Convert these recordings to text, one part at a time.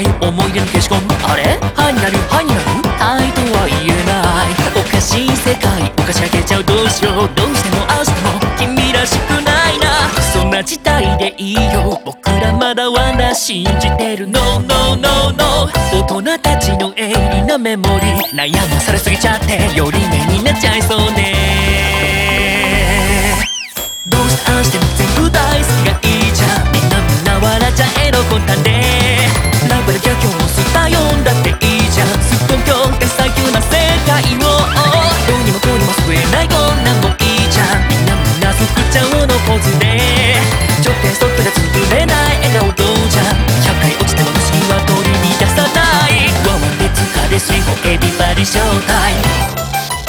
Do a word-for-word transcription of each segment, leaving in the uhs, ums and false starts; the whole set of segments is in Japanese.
ない思い出の消しゴム。あれハになるハになるハイとは言えない。おかしい世界おかし上げちゃう。どうしようどうしても明日も君らしくないな。そんな事態でいいよ僕らまだワンダ信じてる。 No no no no 大人たちの鋭利なメモリー悩まされすぎちゃってより目になっちゃいそうね。どうしてああしても全部大好きがいいじゃん。みんなみんな笑っちゃえの魂胆でライバル逆境をスタ読んだっていいじゃん。すっとんきょんが最強な世界をどうにもこうにも救えないこんなんもいいじゃん。みんなみんな救っちゃうのポーズでちょっとストップで作れない笑顔どうじゃん。ひゃっかい落ちても不思議は取り乱さないワンワンで疲れ水泡エビバディショータイム。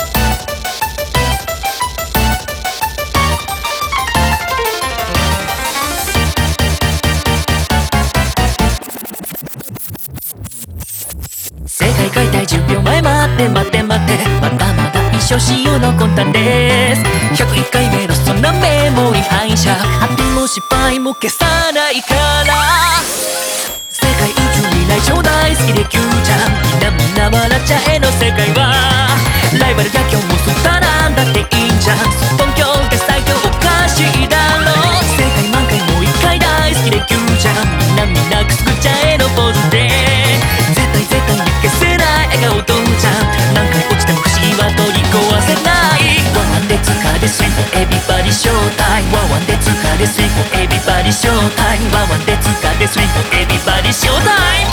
正解解体じゅうびょうまえ待って待って待ってまだまだ一生しようの魂胆です。ひゃくいっかいめのそんなメモリ反射ハッピーも失敗も消さないから世界宇宙未来超大好きでキューちゃん。みんなみんな笑っちゃえの世界はライバル逆境もスタなんだっていいんじゃん。すっとんきょんが最強おかしいだろう。世界満開もう一回大好きでキューちゃん。みんなみんなくすぐっちゃえのポーズで絶対絶対に消せない笑顔どうじゃん。何回落ちても不思議は取り壊せない。ワンワンで疲れ水泡エビバディショータイム。ワンワンで疲れ水泡エビバディショータイム。ワンワンで疲れ水泡エビバディショータイム。